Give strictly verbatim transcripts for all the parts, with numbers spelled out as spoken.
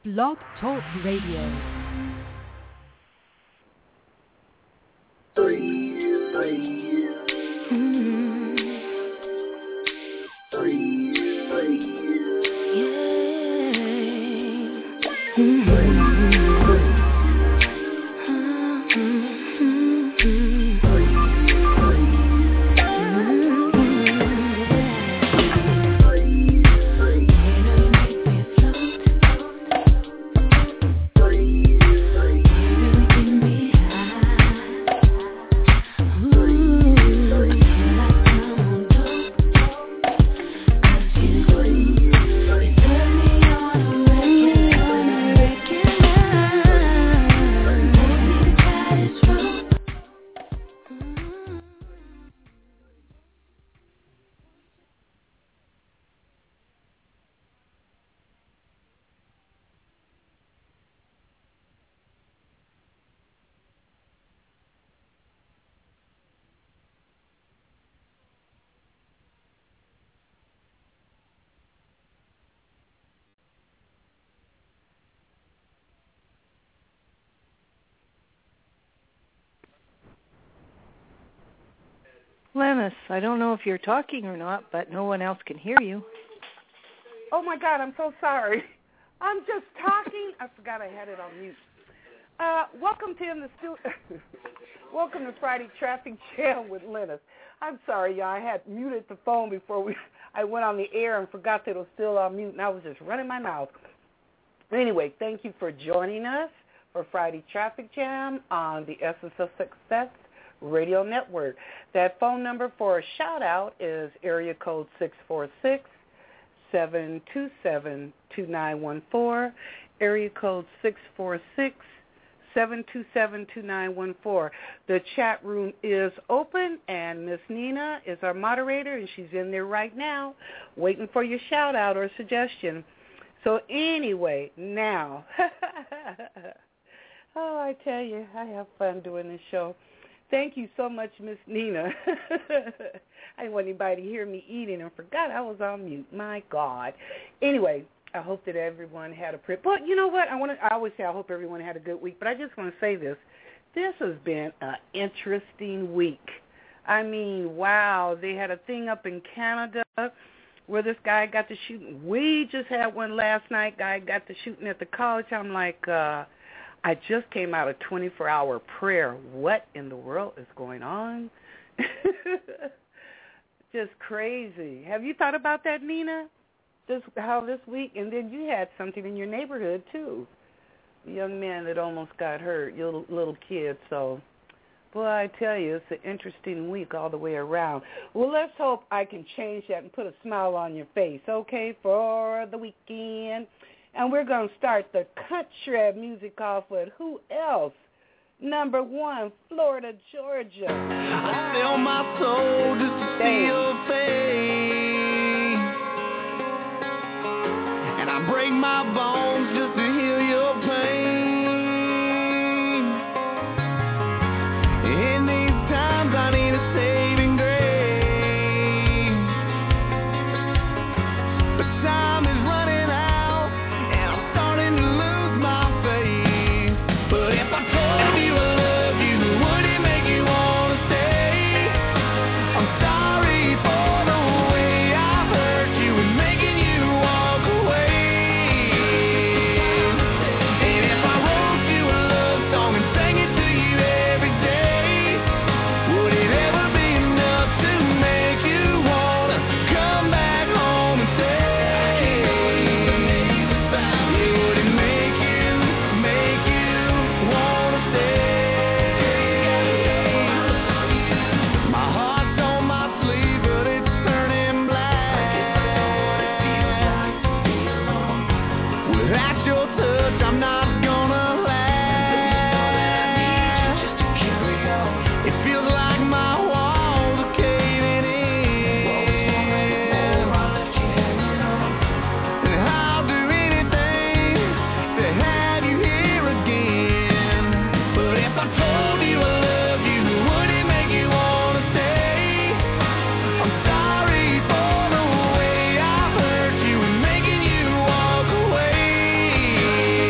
Blog Talk Radio. Three, three, mm-hmm. three, three, yeah. Mm-hmm. Lennis, I don't know if you're talking or not, but no one else can hear you. Oh, my God, I'm so sorry. I'm just talking. I forgot I had it on mute. Uh, welcome to in the stu- Welcome to Friday Traffic Jam with Lennis. I'm sorry, y'all. I had muted the phone before we. I went on the air and forgot that it was still on mute, and I was just running my mouth. Anyway, thank you for joining us for Friday Traffic Jam on the Essence of Success Radio Network. That phone number for a shout-out is area code six four six, seven two seven, two nine one four, area code six four six, seven two seven, two nine one four. The chat room is open, and Miss Nina is our moderator, and she's in there right now waiting for your shout-out or suggestion. So anyway, now, oh, I tell you, I have fun doing this show. Thank you so much, Miss Nina. I didn't want anybody to hear me eating and forgot I was on mute. My God. Anyway, I hope that everyone had a pretty. But you know what? I want to. I always say I hope everyone had a good week. But I just want to say this: this has been an interesting week. I mean, wow! They had a thing up in Canada where this guy got to shooting. We just had one last night. Guy got to shooting at the college. I'm like. uh I just came out of twenty-four hour prayer. What in the world is going on? Just crazy. Have you thought about that, Nina? This how this week, and then you had something in your neighborhood too. A young man that almost got hurt, your little, little kid. So, boy, I tell you, it's an interesting week all the way around. Well, let's hope I can change that and put a smile on your face, okay, for the weekend. And we're going to start the country music off with who else? Number one, Florida, Georgia. I sell my soul just to see your face, and I break my bones just to heal your pain. In these times I need a saving grace, but time is running out. Sorry for the way I hurt you and making you walk away.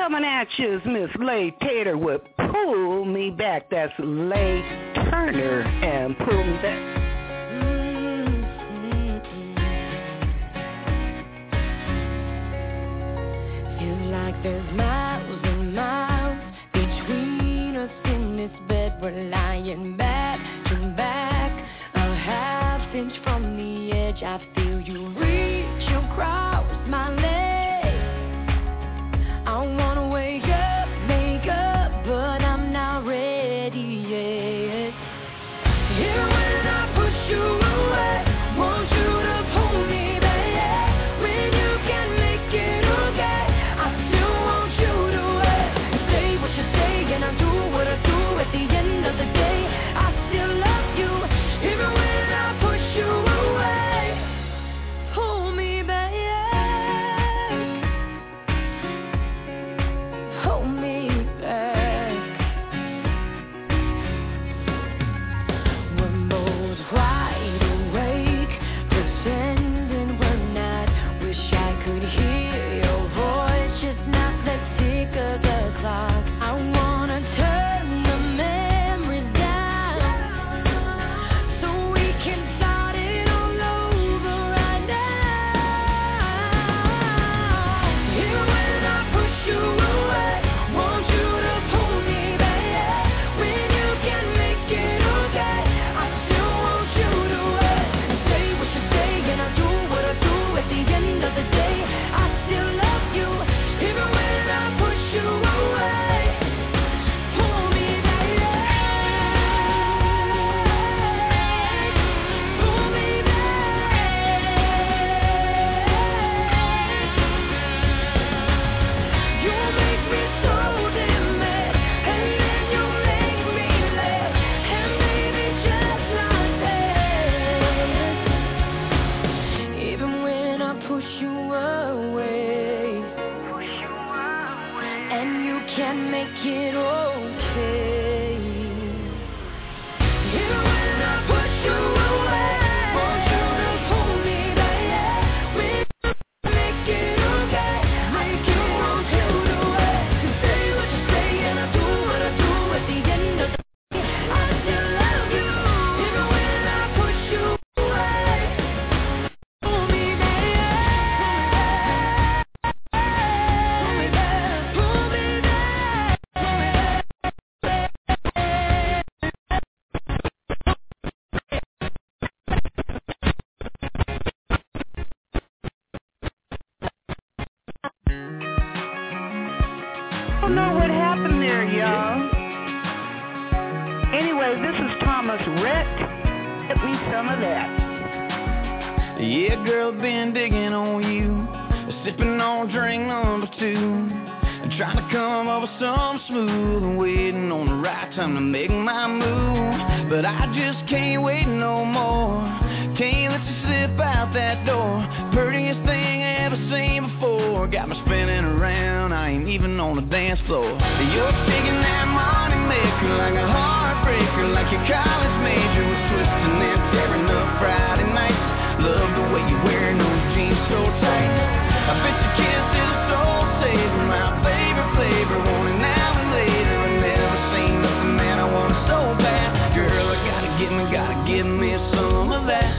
Coming at you is Miss Lay Tater with Pull Me Back. That's Lay Turner and Pull Me Back. There's miles and miles between us in this bed. We're lying back to back, a half inch from the edge. I feel you reach across my legs. I wanna wake up, make up, but I'm not ready yet. Here when I push you away, want you to pull me back. When you can make it okay, I still want you to wait. Say what you say and I do what I do. At the end of the day, I still love you. Even when I push you away, pull me back, pull me back. We're both wide awake, pretending we're not. Wish I could hear your voice, just not the tick of the clock. I wanna turn the memories down, so we can start it all over right now. Here when I push you away, want you to pull me back. When you can make it okay, I still want you to wait. Say what you say and I do what I do. At the end of the day, I still love you. Even when I push you away, pull me back, pull me back. You make me so damn mad, and then you make me laugh, and baby just like that. Even when I push you away, and you can't make it okay. Even when I push you away, want you to pull me back. When you make it okay, make you want you to wait. Say what you say and I do what I do. At the end of the day, I still love you. Even when I push you away, pull me back, pull me back, pull me back, pull me I don't know what happened there, y'all. Anyway, this is Thomas Rhett. Get me some of that. Yeah, girl, been digging on you, sipping on drink number two, and trying to come up with something smooth and waiting on the right time to make my move. But I just can't wait no more. Can't let you slip out that door. Prettiest thing I ever seen before. Got me spinning around, I ain't even on the dance floor. You're taking that money maker like a heartbreaker, like your college major was twisting and tearing up Friday nights. Love the way you wear those jeans so tight. I bet your kiss is a soul saver, my favorite flavor. Want it now and later. I never seen nothing that I want so bad. Girl, I gotta get me, gotta give me some of that.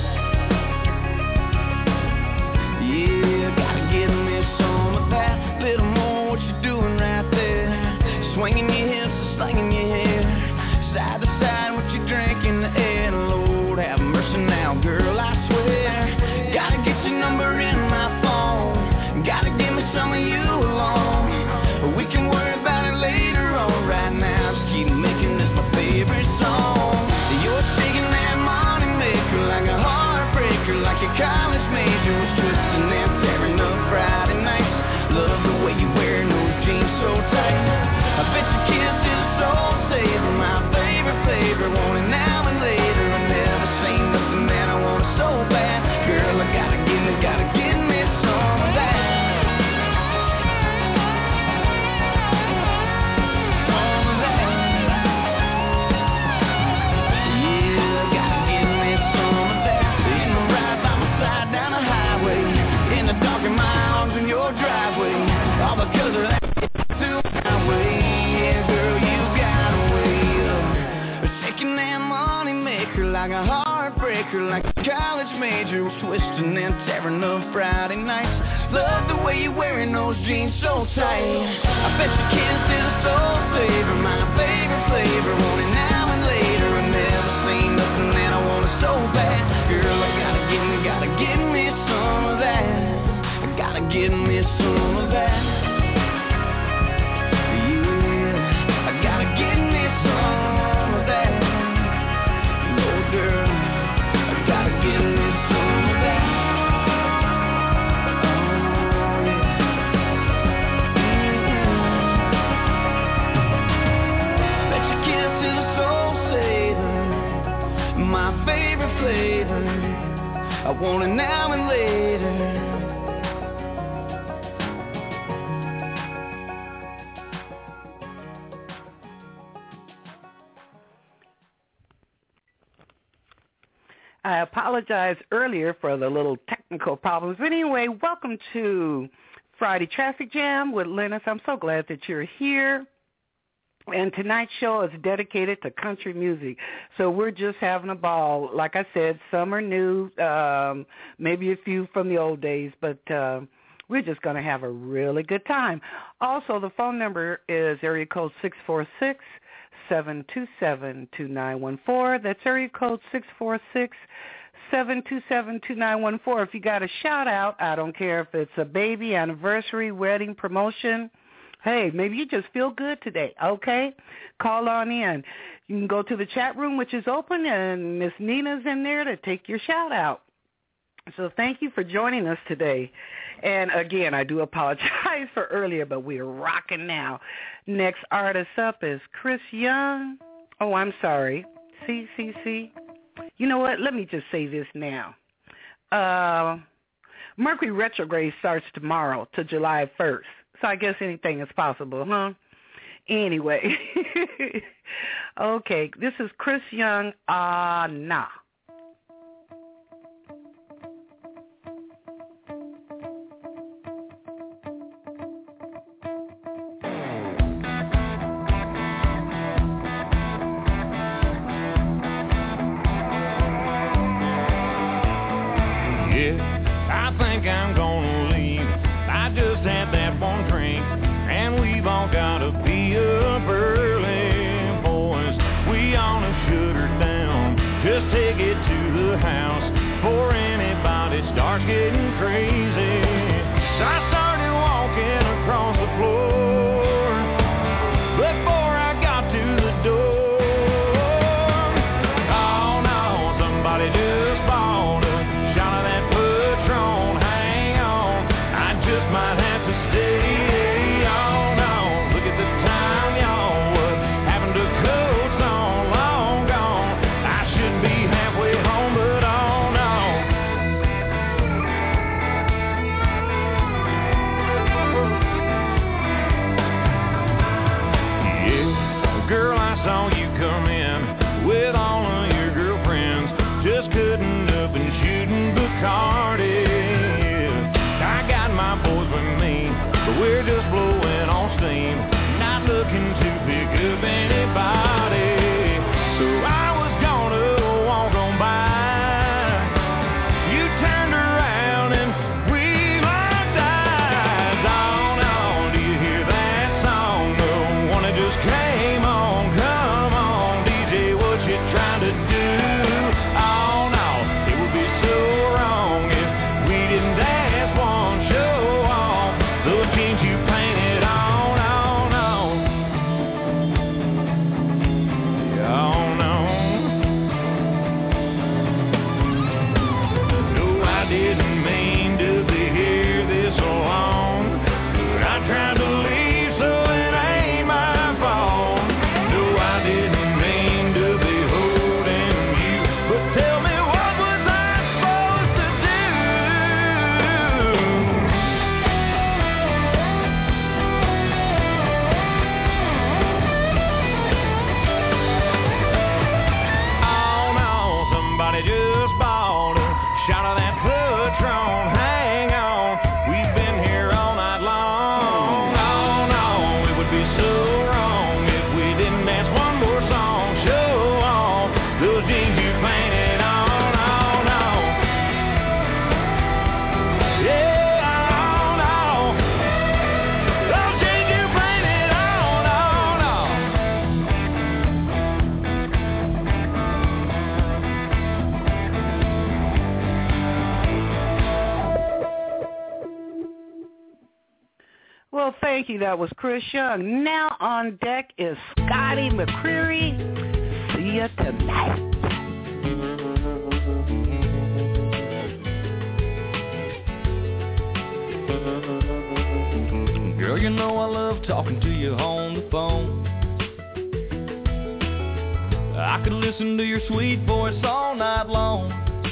Yeah, gotta give me some of that. Little more what you doing right there. Swinging your hips and slinging your hair. Side to side, what you drink in the air. Lord have mercy now, girl, I swear. Gotta get your number in my phone. Gotta give me some of you alone. We can worry about it later on. Right now, just keep making this my favorite song. You're taking that money maker like a heartbreaker, like your college major was twisting and tearing up Friday nights. Love the way you wear those jeans so tight. I bet your kiss is a soul saver, my favorite flavor. Want it now and later. I never seen nothing that I want her like a heartbreaker, like a college major was twisting and tearing up Friday nights. Love the way you're wearing those jeans so tight. I bet your kiss is a soul saver, my favorite flavor. Want it now and later. I never seen nothing that I want it so bad. Girl, I gotta get me, gotta get me some of that. I gotta get me some of that. Yeah, I gotta get me some of that. No, girl, I gotta get me some of that. Oh, yeah. Bet your kiss is a soul saver, my favorite flavor. I want it now and later. I apologize earlier for the little technical problems. But anyway, welcome to Friday Traffic Jam with Lennis. I'm so glad that you're here. And tonight's show is dedicated to country music. So we're just having a ball. Like I said, some are new, um, maybe a few from the old days, but uh, we're just going to have a really good time. Also, the phone number is area code six four six, seven two seven, two nine one four. That's area code six four six, seven two seven, two nine one four. If you got a shout-out, I don't care if it's a baby, anniversary, wedding, promotion. Hey, maybe you just feel good today, okay? Call on in. You can go to the chat room, which is open, and Miss Nina's in there to take your shout-out. So thank you for joining us today. And, again, I do apologize for earlier, but we're rocking now. Next artist up is Chris Young. Oh, I'm sorry. See, see, see. You know what? Let me just say this now. Uh, Mercury retrograde starts tomorrow to July first. So I guess anything is possible, huh? Anyway. Okay, this is Chris Young, Ah Nah. I think I'm gonna leave. I just had that one drink, and we've all gotta be up early, boys. We ought to shut her down, just take it to the house before anybody starts getting crazy. So I started walking across the floor before I got to the door. Oh no, somebody just bought a shot of that Patron. Hang on, I just might have to stay. Oh no, look at the time, y'all. What happened to coats on long gone? I should be halfway home, but oh no. Well, thank you. That was Chris Young. Now on deck is Scotty McCreery. See ya tonight. Girl, you know I love talking to you on the phone. I could listen to your sweet voice all night long.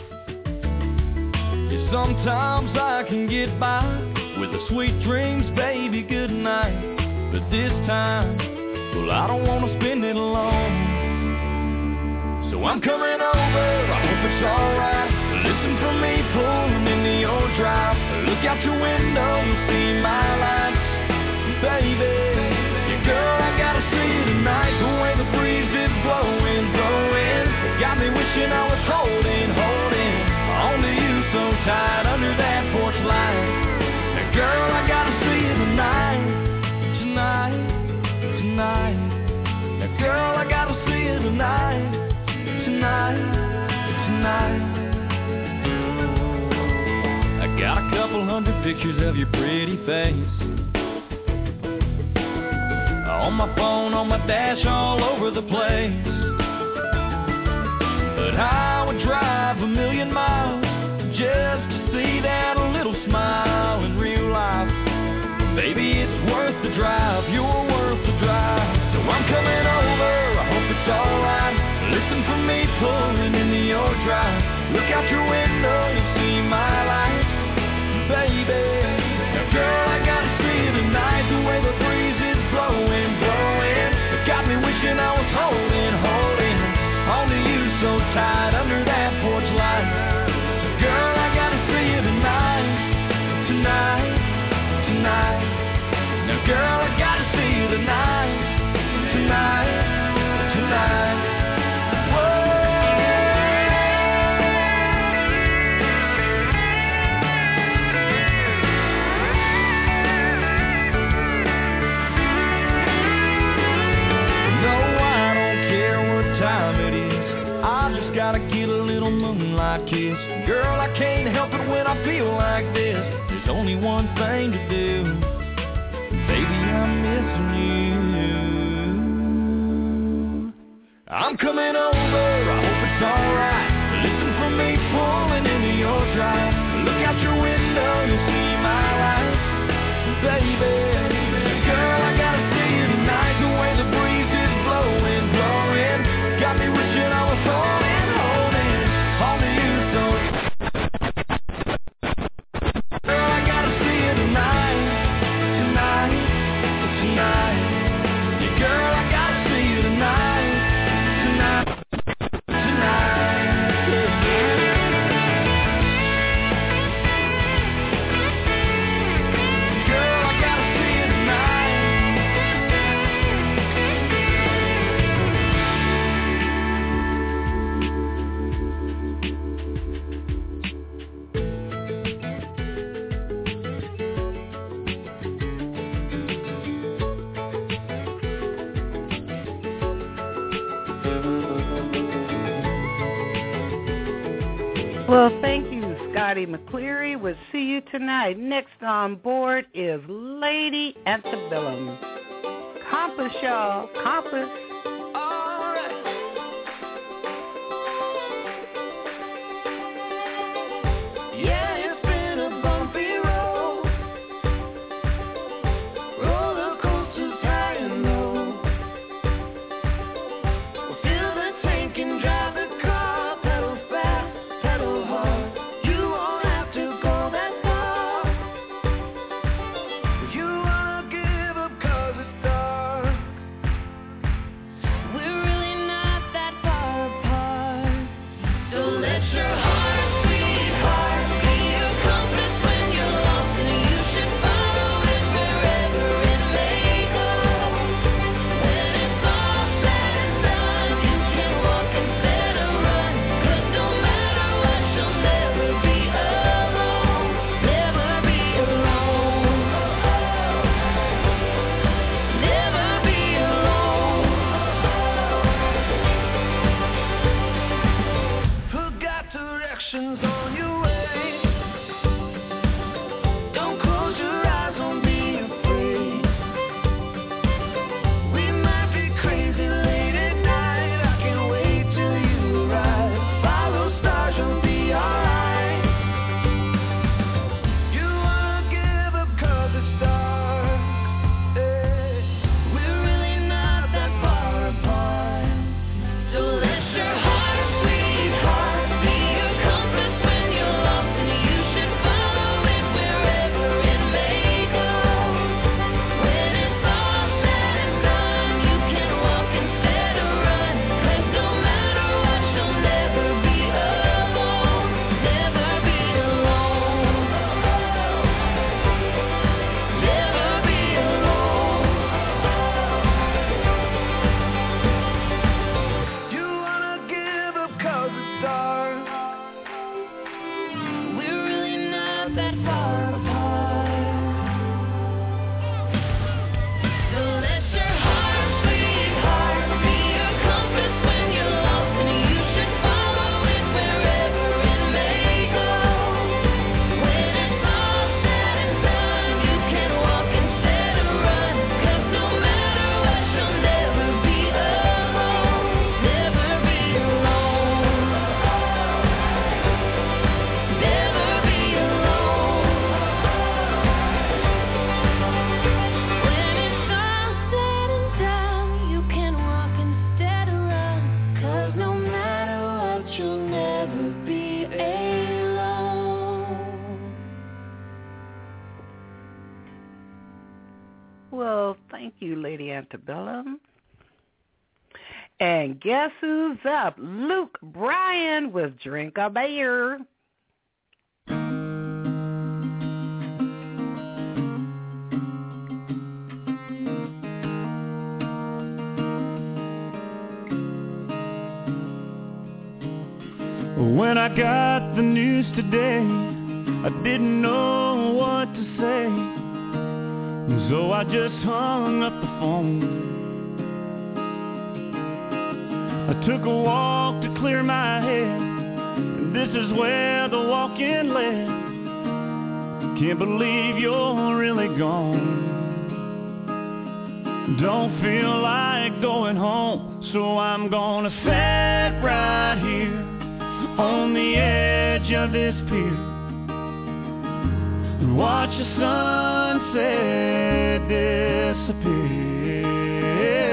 Yeah, sometimes I can get by with the sweet dreams, baby, good night. But this time, well, I don't want to spend it alone. So I'm coming over, I hope it's alright. Listen for me pulling into your drive. Look out your window, you'll see my lights. Baby, yeah, girl, I gotta see you tonight. The way the breeze is blowing, blowing, got me wishing I was holding, holding on to you so tight under that porch light. Now, girl, I gotta see you tonight, tonight, tonight. Now, girl, I gotta see you tonight, tonight, tonight. I got a couple hundred pictures of your pretty face on my phone, on my dash, all over the place. But I would drive a million miles just to see that little smile in real life. Baby, it's worth the drive, you're worth the drive. So I'm coming over, I hope it's alright. Listen for me pulling into your drive. Look out your window, you'll see my light. Baby, now girl, I gotta see you tonight. The way the breeze is blowing, blowing, it got me wishing I was holding, holding on to you so tight under that porch light. Girl, I gotta see you tonight, tonight, tonight. Now girl, I gotta see you tonight, tonight, tonight. Gotta get a little moonlight kiss. Girl, I can't help it when I feel like this. There's only one thing to do. Baby, I'm missing you. I'm coming over, I hope it's alright. Listen for me pulling into your drive. Look out your window, you'll see my light. Baby, girl, I gotta see you tonight. The way the breeze is blowing, blowing, got me wishing I was holding on to you so. Girl, I gotta see you tonight, tonight, tonight. Yeah, girl, I gotta see you tonight, tonight, tonight. Yeah, yeah. Girl, I gotta see you tonight. Well, thank you, Scotty McCreery. We'll see you tonight. Next on board is Lady Antebellum. Compass, y'all. Compass. All right. Yeah, it's been a bumpy road. Roller coasters high and low. Well, fill the tank and drive the car. Pedal fast, pedal hard. You won't have to go that far. You wanna give up 'cause it's dark. We're really not that far apart. So let your heart, sweetheart, be your compass when you're lost, and you should follow it wherever it may go. When it's all said and done, you can walk instead of run. 'Cause no matter what, you'll never be alone. Never be alone. Never be alone. Who got directions on your way? Don't close your eyes, don't be afraid. that far apart. So let your heart, sweetheart, be your compass when you're lost, and you should follow it wherever it may go. When it's all said and done, you can walk instead of run, 'cause no matter what, you'll never be alone, never be alone, never be alone. When it's all said and done, you can walk instead of run, 'cause no matter what, you'll never be alone. Well, thank you, Lady Antebellum. And guess who's up? Luke Bryan with Drink a Beer. When I got the news today, I didn't know what to say, so I just hung up the phone. I took a walk to clear my head, and this is where the walk-in led. Can't believe you're really gone. Don't feel like going home, so I'm gonna sit right here on the edge of this pier and watch the sunset disappear,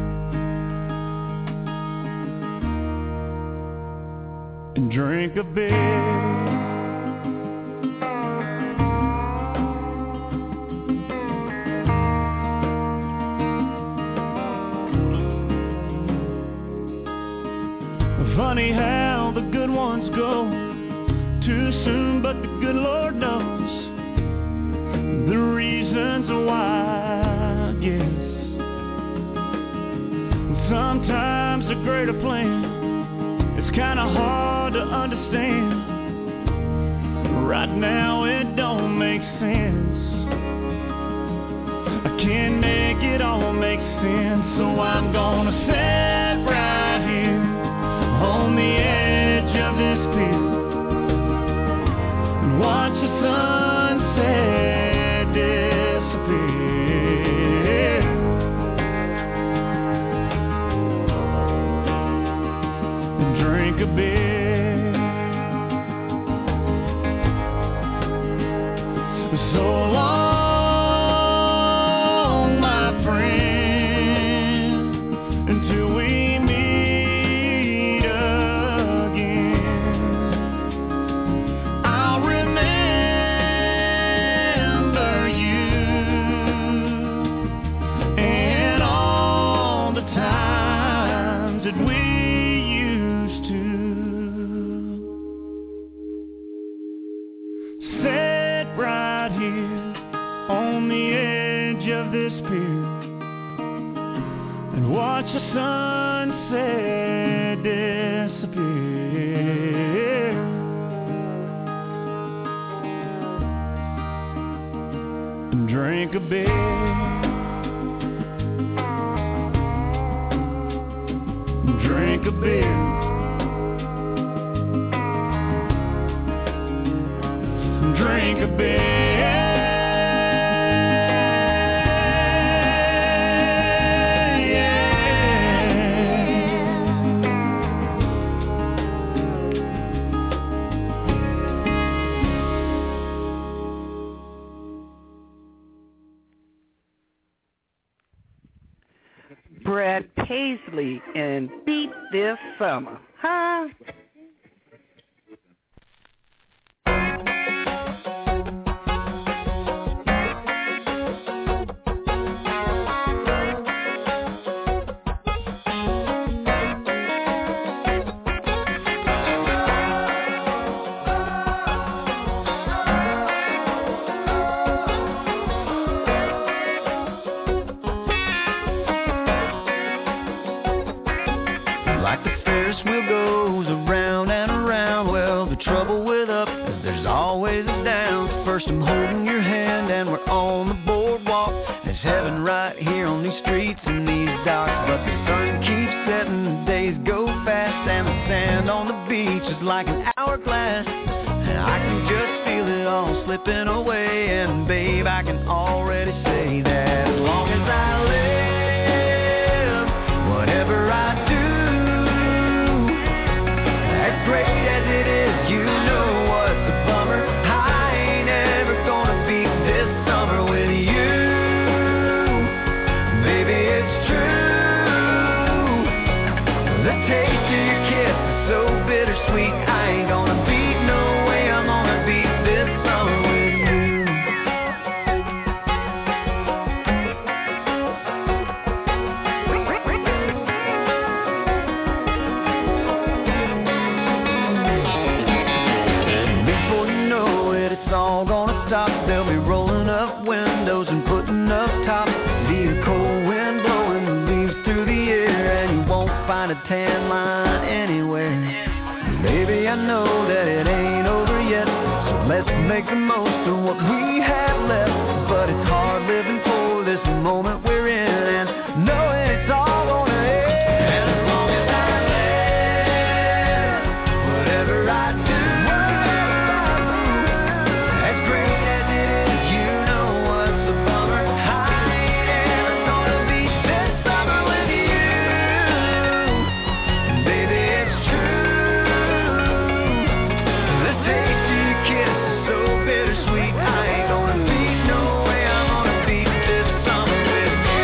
and drink a beer. Funny how the good ones go too soon, but the good Lord knows the reasons why, yes. Sometimes a greater plan, it's kind of hard to understand. Right now it don't make sense. I can't make it all make sense, so I'm gonna sit right here on the edge of this pier and watch the sunset disappear, and drink a beer. So long, my friend, until we meet again. I'll remember you and all the times that we used to sit right here on the edge of this pier and watch the sunset disappear, and drink a beer, drink a beer, drink a beer. Brad Paisley and Beat This Summer. Huh? Like the Ferris wheel goes around and around, well, the trouble with up is there's always a down. First I'm holding your hand and we're on the boardwalk. There's heaven right here on these streets and these docks. But the sun keeps setting, the days go fast, and the sand on the beach is like an hourglass. And I can just feel it all slipping away. And babe, I can already say that as long as I live, whatever I do, as great as it is, you know what's a bummer. I ain't ever gonna beat this summer with you. Baby, it's true. The taste of your kiss is so bittersweet. I ain't gonna beat no way. I'm gonna beat this summer with you. Before you know it, it's all gonna stop. They'll be rolling up windows and putting up tops. Be a cold wind blowing the leaves through the air, and you won't find a tan line anywhere. Baby, I know that it ain't over yet, so let's make the most of what we have left. But it's hard living for this moment we're in, and knowing it's all gonna end. And as long as I live, whatever I do, as great as it is, you know what's a bummer. I ain't ever gonna beat this summer with you. Baby, it's true. The taste of your kiss is so bittersweet. I ain't gonna beat no way. I'm gonna beat this summer with you.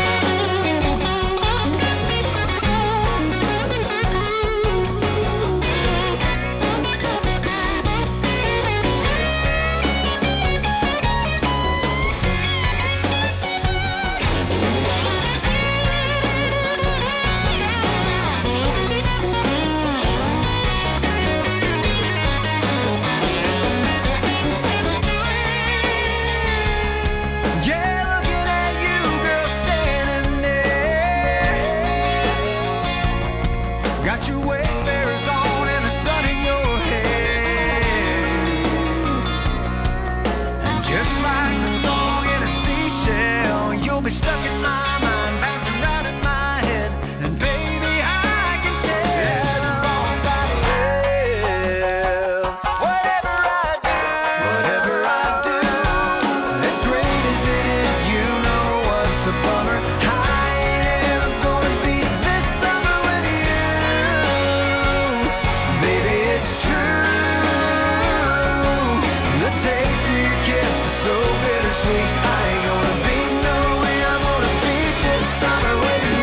Yeah, looking at you, girl, standing there. Got your Wayfarers on and the sun in your hair. And just like the song in a seashell, you'll be stuck in my mind, bouncing round in my head. And baby, I can tell as long as I live, whatever I do, whatever I do, as great as it is, you know what's a bummer. I ain't ever gonna beat this summer with you. Baby, it's true. The taste of your kiss is so bittersweet. I ain't gonna beat no way. I'm gonna beat this summer with you.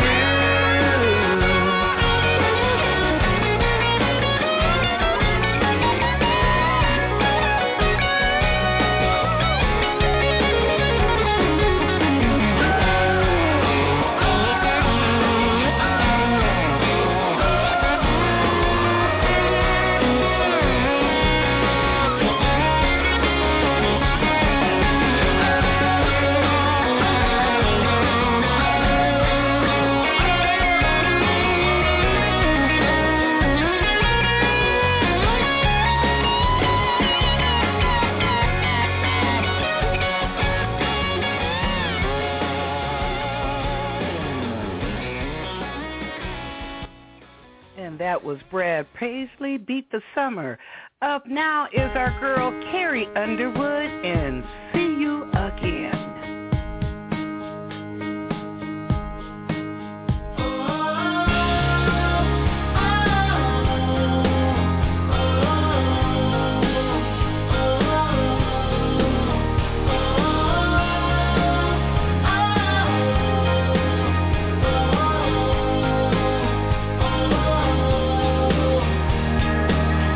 And that was Brad Paisley, Beat the Summer. Up now is our girl Carrie Underwood, and See You Again.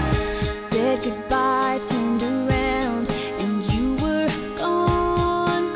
Said goodbye, turned around, and you were gone.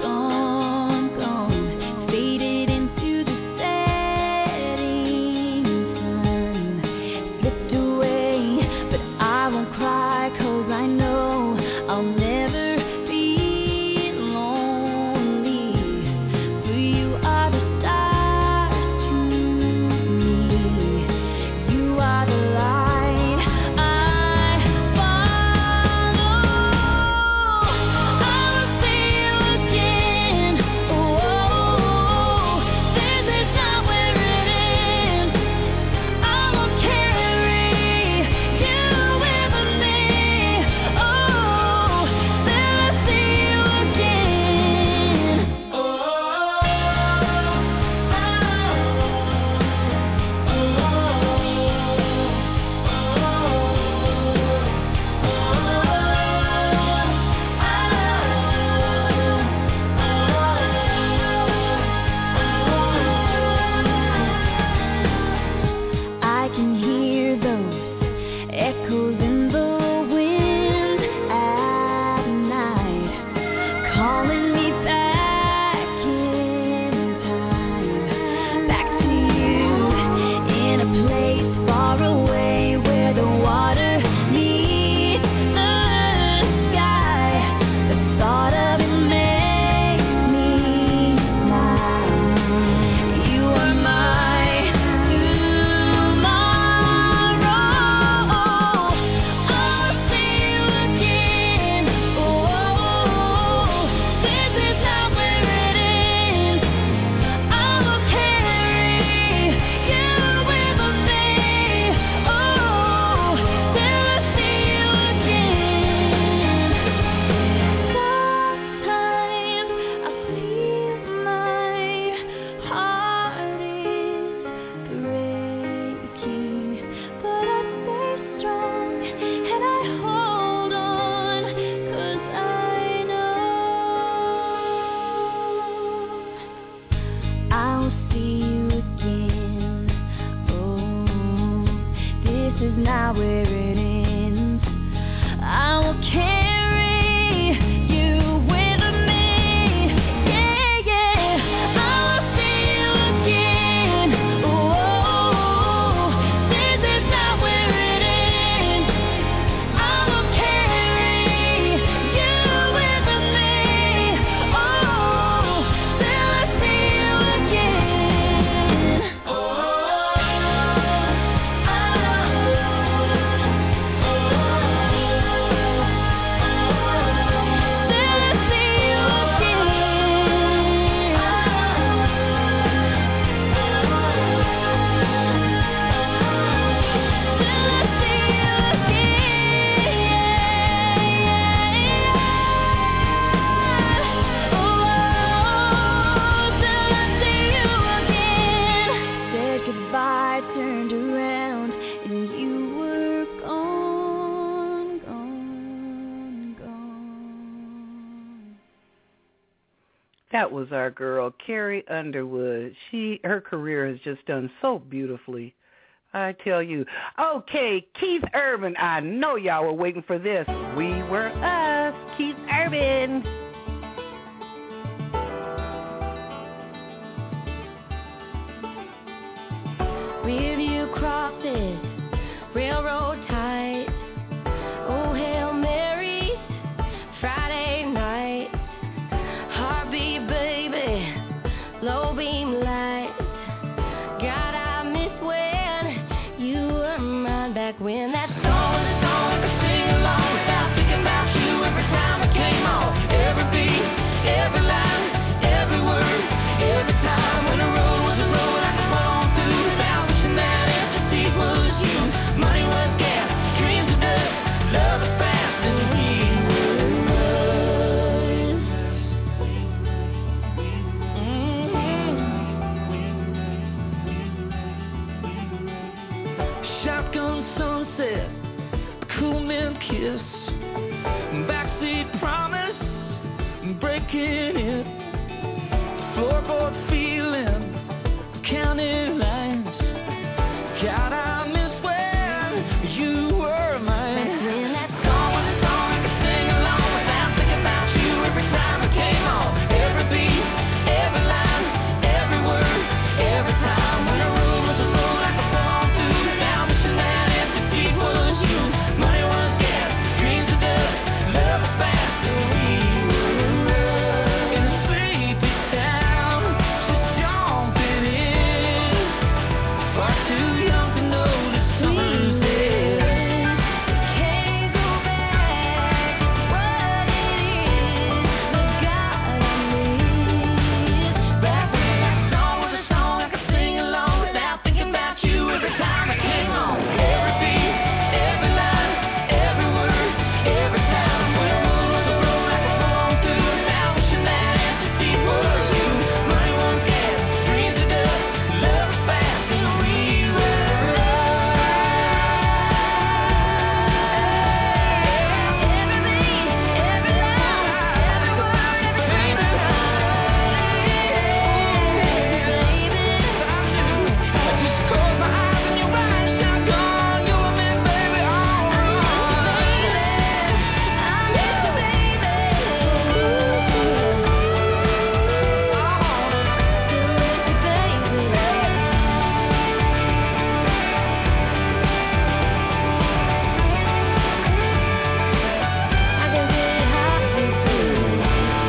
That was our girl, Carrie Underwood. She, her career has just done so beautifully. I tell you. Okay, Keith Urban. I know y'all were waiting for this. We Were Us, Keith Urban. Review crosses, railroad ties. Oh, Hail Mary, Friday night. Heartbeat, baby, low beam lights. God, I miss when you were mine back when that song was a song I could sing along without thinking about you every time it came on. Every beat, every line, every word, every time when the road was a road I could run on through without wishing that empty seat was you. Money was gas, dreams of dust, love was fast, and we were us. Mm-hmm. Shotgun sunset, cool milk kiss, backseat promise, breaking it, floorboard feeling, counting lines. God, I miss when you were mine. When that song was a song I could sing along without thinking about you every time it came on. Every beat, every line, every word, every time when the road was a road I could pull on through without wishing that empty seat was you. Money was gas, dreams of dust, love was fast, and we were in a sleepy town, just jumping in, far too young to notice summer's there. Can't go back, what it is, but God, I miss back when that song was a song I could sing along without thinking about you every time it came on. Every beat, every line, every word, every time when the road was a road I could pull on through without wishing that empty seat was you. Money was gas, dreams of dust, love was fast, and we were us. Every beat, every line, every word, every time, I just close my eyes and you're right, shotgun, you and me, baby, all right. I miss you, baby. I can get hot with you.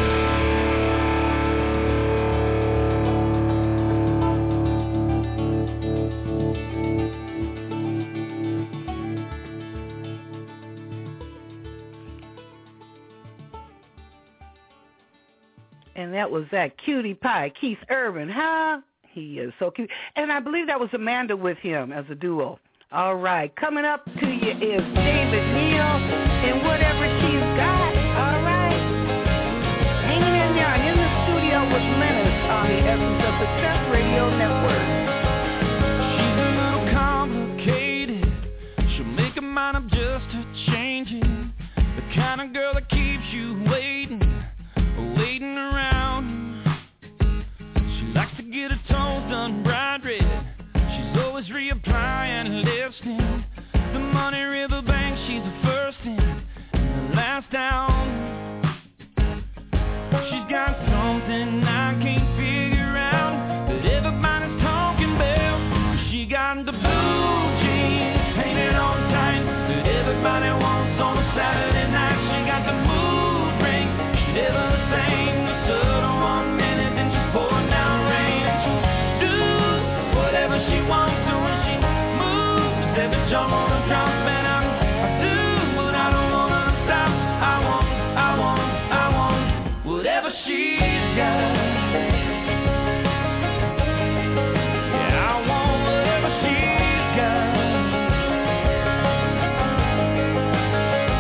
And that was that cutie pie, Keith Urban, huh? He is so cute. And I believe that was Amanda with him as a duo. All right, coming up to you is David Neal and Whatever She's Got. All right. Hanging in there in the studio with Lennis on the Essence of Success Radio Network. She's a little complicated. She'll make a mind up just to change it. The kind of girl that keeps you waiting, waiting around. She likes to get her toes done bright red. She's always reapplying lipstick. The money river bank, she's the first in and the last down. She's got something I can't figure out, but everybody's talking about. She got the blue jeans painted on tight that everybody wants on a Saturday night. She got the mood ring, she's never the same. The sun on one minute, then she's pouring down rain. And she'll do whatever she wants to when she moves. Every jump on a drum, man, I, I do, but I don't wanna stop. I want, I want, I want whatever she's got. Yeah, I want whatever she's got.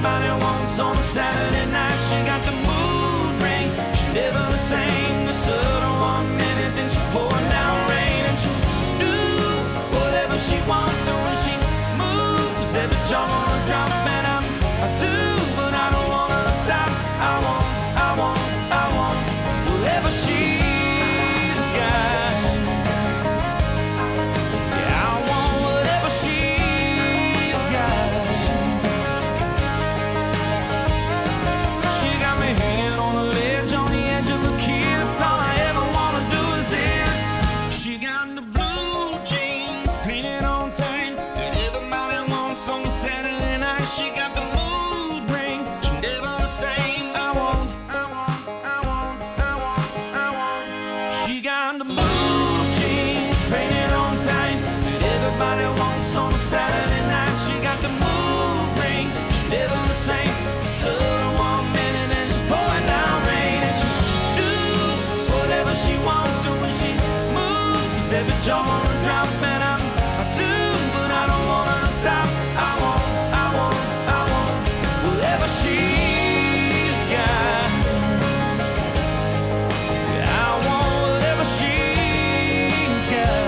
everybody wants on a Saturday night. She got the mood ring, she's never the same. The sun one minute, then she's pouring down rain. And she'll do whatever she wants to when she moves. Every jaw on a drop, and I'm, I do, but I don't wanna stop. I want, I want, I want whatever she's got. Yeah, I want whatever she's got. She got me hanging on the ledge, on the edge of a kiss. All I ever wanna do is this. She got the blue jeans painted on tight that everybody wants on a Saturday night. She got the mood ring, she's never the same. I want, I want, I want, I want, I want. She got the blue jeans painted on tight that everybody wants on a Saturday night. She got the mood ring, she's never the same. Sun one minute and she's pouring down rain. And she'll do whatever she wants to when she moves. Every jaw on a drop, and I'm, I do, but I don't wanna stop. I want, I want, I want whatever she's got. Yeah, I want whatever she's got.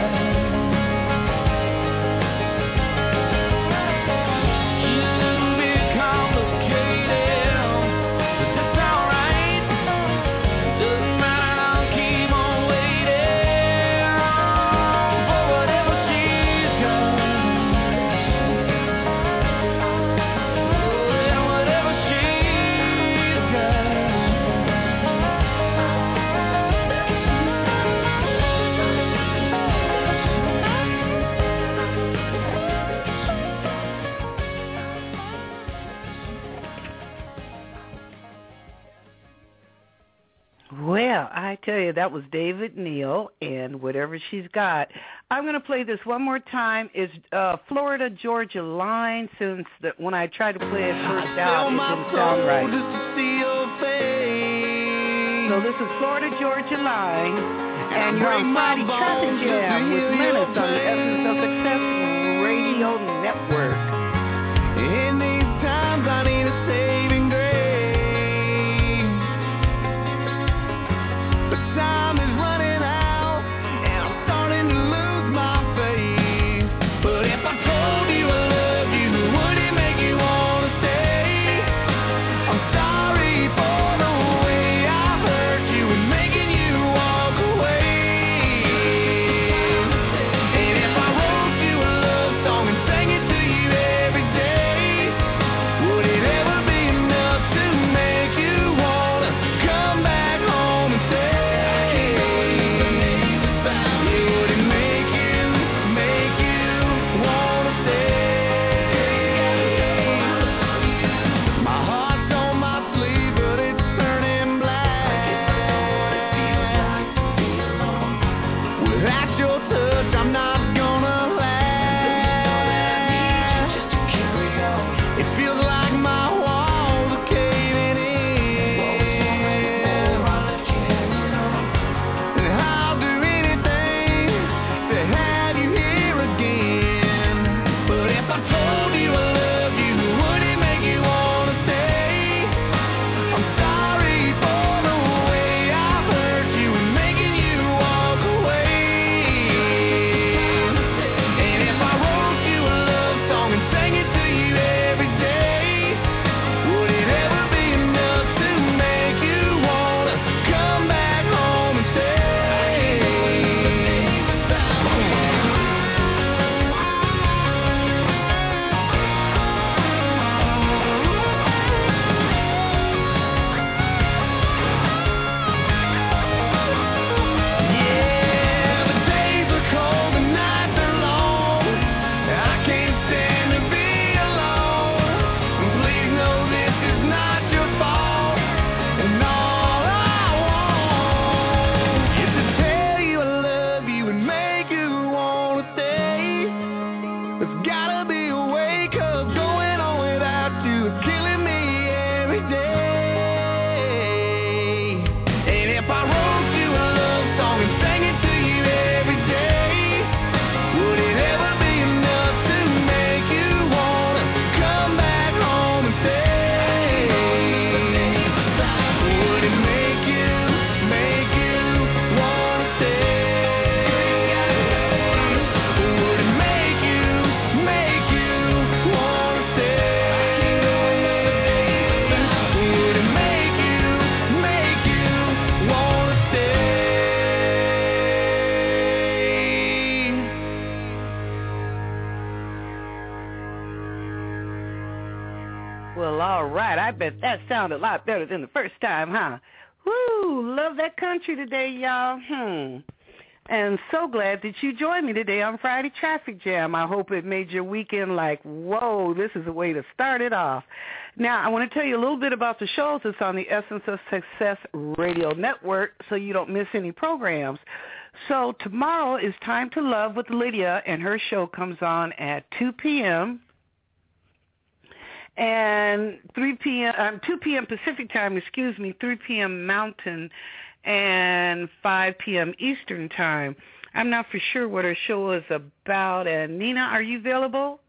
She's a little bit complicated, but that's alright. Doesn't matter, I'll keep on waiting for whatever she's got. Oh, yeah, whatever she's got. Well, I tell you, that was David Neal and Whatever She's Got. I'm going to play this one more time. It's uh, Florida Georgia Line, since the, when I tried to play it first out, it didn't sound right. Just to see your face. So this is Florida Georgia Line, and you're on Friday Traffic Jam with Menace on the Essence of Success Radio Network. In these times I need a saving grace. But time is running out, and I'm starting to lose my faith. But if I told you I loved you, would it make you wanna stay? I'm sorry for the way I hurt you and making you walk away. And if I wrote you a love song and sang it to you every day, would it ever be enough to make you wanna come back home and stay? Would it make you, make you wanna stay? My heart's on my sleeve, but it's turning black. Without your touch, I'm not gonna last. It feels like my walls are caving in, and I'll do anything to have you here again. But if I told you I love you, would it make you wanna stay? I'm sorry for the way I hurt you and making you walk away. And if I wrote you a love song and sang it to you every day, would it ever be enough to make you wanna come back home and stay? Yeah, the days are cold, the nights are long. I can't stand to be alone. And please know this is not your fault. And all I want is to tell you I love you and make you wanna stay. There's gotta be a way, 'cause going on without you is killing me every day. And if I wrote you a love song and sang it to you every day, would it ever be enough to make you wanna come back home and stay? bet that sounded a lot better than the first time, huh? Woo, love that country today, y'all. Hmm. And so glad that you joined me today on Friday Traffic Jam. I hope it made your weekend like, whoa, this is a way to start it off. Now, I want to tell you a little bit about the shows that's on the Essence of Success Radio Network so you don't miss any programs. So tomorrow is Time to Love with Lydia, and her show comes on at two p.m. and three p.m. Um, two p.m. Pacific time, excuse me, three p.m. Mountain, and five p.m. Eastern time. I'm not for sure what her show is about. And Nina, are you available?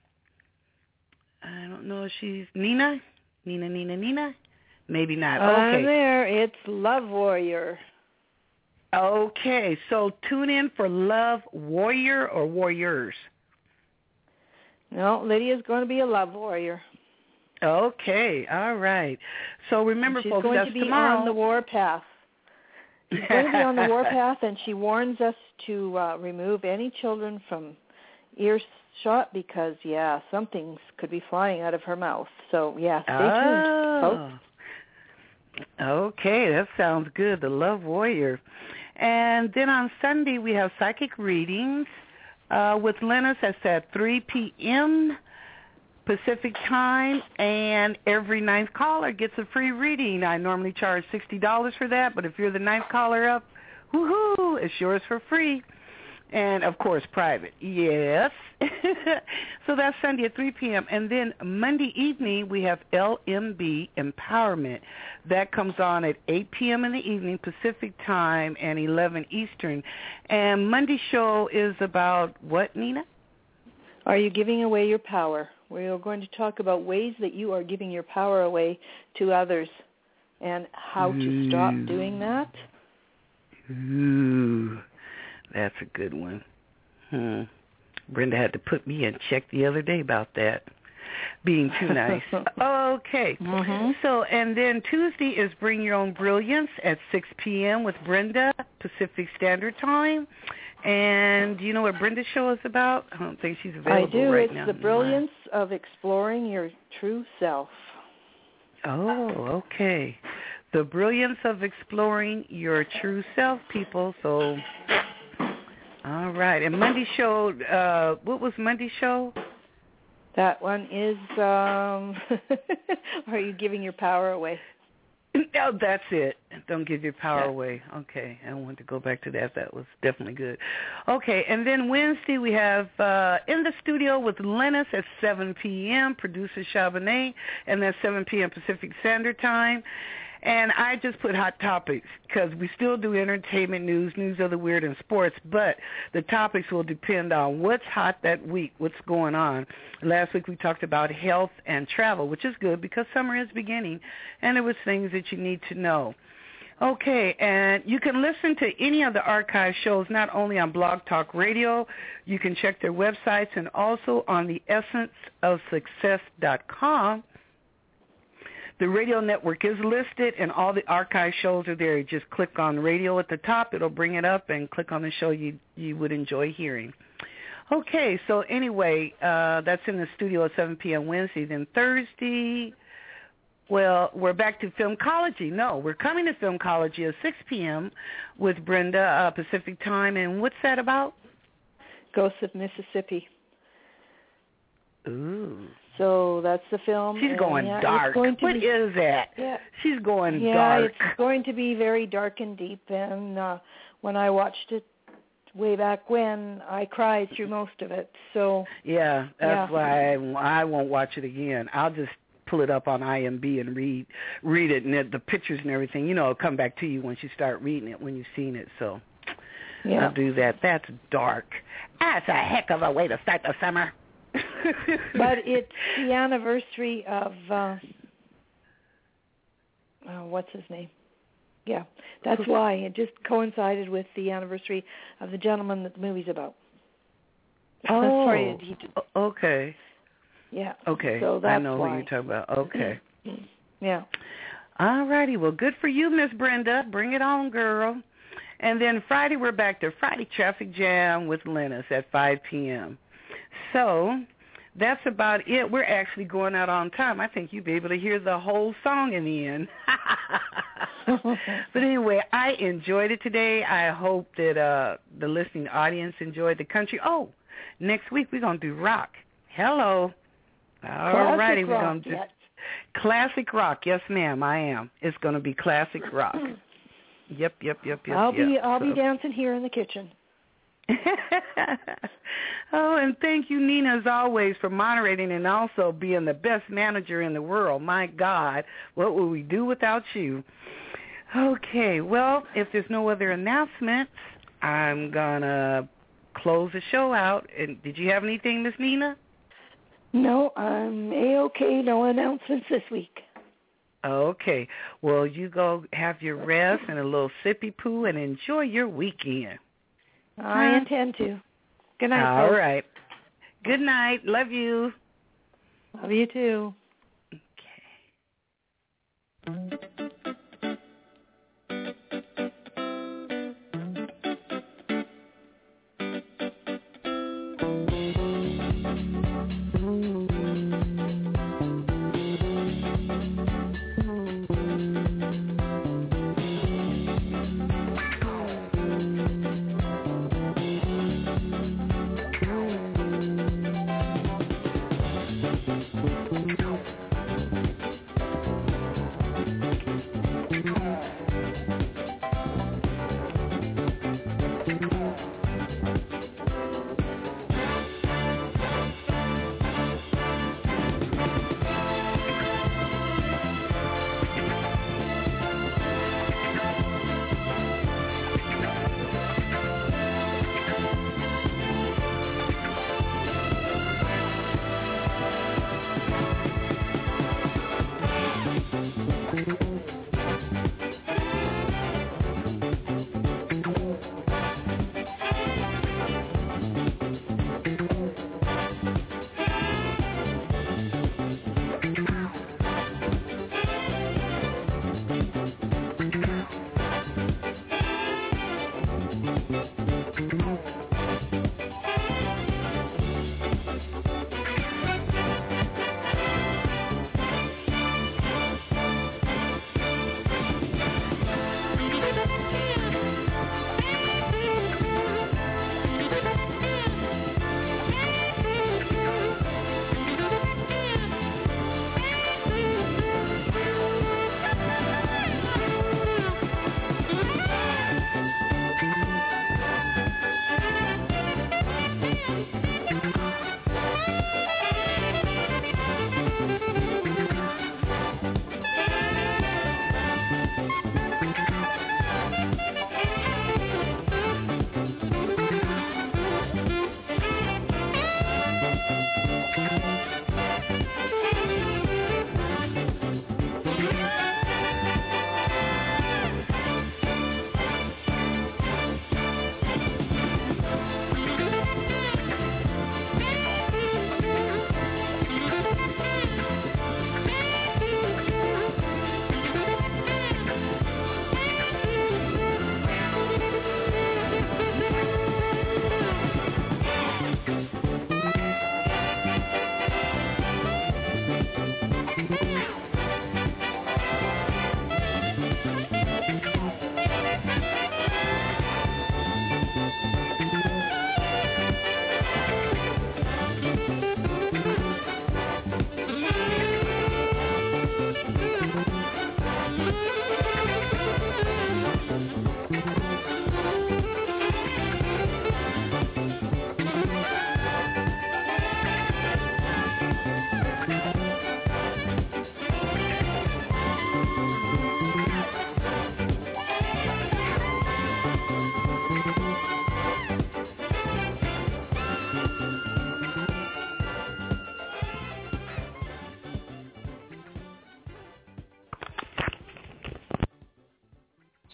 I don't know if she's Nina. Nina, Nina, Nina. Maybe not. Okay. I'm there. It's Love Warrior. Okay, so tune in for Love Warrior or Warriors. No, Lydia's going to be a love warrior. Okay, all right. So remember, she's folks, going that's to be tomorrow. on the warpath. She's going to be on the warpath, and she warns us to uh, remove any children from earshot because, yeah, something could be flying out of her mouth. So, yeah, stay oh. tuned, folks. Okay, that sounds good, the Love Warrior. And then on Sunday we have psychic readings uh, with Lennis. That's at three p.m. Pacific time, and every ninth caller gets a free reading. I normally charge sixty dollars for that, but if you're the ninth caller up, woohoo, it's yours for free. And, of course, private. Yes. So that's Sunday at three p.m. And then Monday evening, we have L M B Empowerment. That comes on at eight p.m. in the evening Pacific time and eleven Eastern. And Monday show is about what, Nina? Are you giving away your power? We are going to talk about ways that you are giving your power away to others and how to Ooh. stop doing that. Ooh. That's a good one. Hmm. Brenda had to put me in check the other day about that, being too nice. Okay. Mm-hmm. So, and then Tuesday is Bring Your Own Brilliance at six p.m. with Brenda, Pacific Standard Time. And do you know what Brenda's show is about? I don't think she's available I do. right it's now. the brilliance of exploring your true self. Oh, okay. The brilliance of exploring your true self, people. So... All right. And Monday show, uh, what was Monday show? That one is, um, are you giving your power away? No, that's it. Don't give your power yeah. away. Okay. I want to go back to that. That was definitely good. Okay. And then Wednesday we have uh, In the Studio with Lennis at seven p.m., producer Charbonnet, and that's seven p.m. Pacific Standard Time. And I just put hot topics because we still do entertainment news, news of the weird, and sports, but the topics will depend on what's hot that week, what's going on. Last week we talked about health and travel, which is good because summer is beginning, and there was things that you need to know. Okay, and you can listen to any of the archive shows not only on Blog Talk Radio, you can check their websites, and also on the essence of success dot com. The radio network is listed, and all the archive shows are there. You just click on radio at the top. It'll bring it up, and click on the show you you would enjoy hearing. Okay, so anyway, uh, that's in the studio at seven p.m. Wednesday. Then Thursday, well, we're back to Filmcology. No, we're coming to Filmcology at six p.m. with Brenda, uh, Pacific Time. And what's that about? Ghosts of Mississippi. Ooh. So that's the film. She's going yeah, dark. Going What be, is that? Yeah. She's going yeah, dark. It's going to be very dark and deep. And uh, when I watched it way back when, I cried through most of it. So yeah, that's yeah. why I, I won't watch it again. I'll just pull it up on I M B and read read it, and it, the pictures and everything. You know, it'll come back to you once you start reading it when you've seen it. So yeah. I'll do that. That's dark. That's a heck of a way to start the summer. But it's the anniversary of, uh, oh, what's his name? Yeah, that's why. It just coincided with the anniversary of the gentleman that the movie's about. Oh, Sorry, he did. Okay. Yeah. Okay, So that's I know why. who you're talking about. Okay. Yeah. All righty. Well, good for you, Miss Brenda. Bring it on, girl. And then Friday, we're back to Friday Traffic Jam with Lennis at five p.m. So that's about it. We're actually going out on time. I think you'll be able to hear the whole song in the end. But anyway, I enjoyed it today. I hope that uh, the listening audience enjoyed the country. Oh, next week we're going to do rock. Hello. All righty. We're going to do classic rock. Yes, ma'am, I am. It's going to be classic rock. Yep, yep, yep, yep. I'll yep. be I'll so. be dancing here in the kitchen. Oh, and thank you, Nina, as always, for moderating and also being the best manager in the world. My God, what would we do without you? Okay, well, if there's no other announcements, I'm going to close the show out. And did you have anything, Miss Nina? No, I'm A-okay. No announcements this week. Okay. Well, you go have your rest and a little sippy poo and enjoy your weekend. I huh? intend to. Good night, All folks. right. Good night. Love you. Love you too.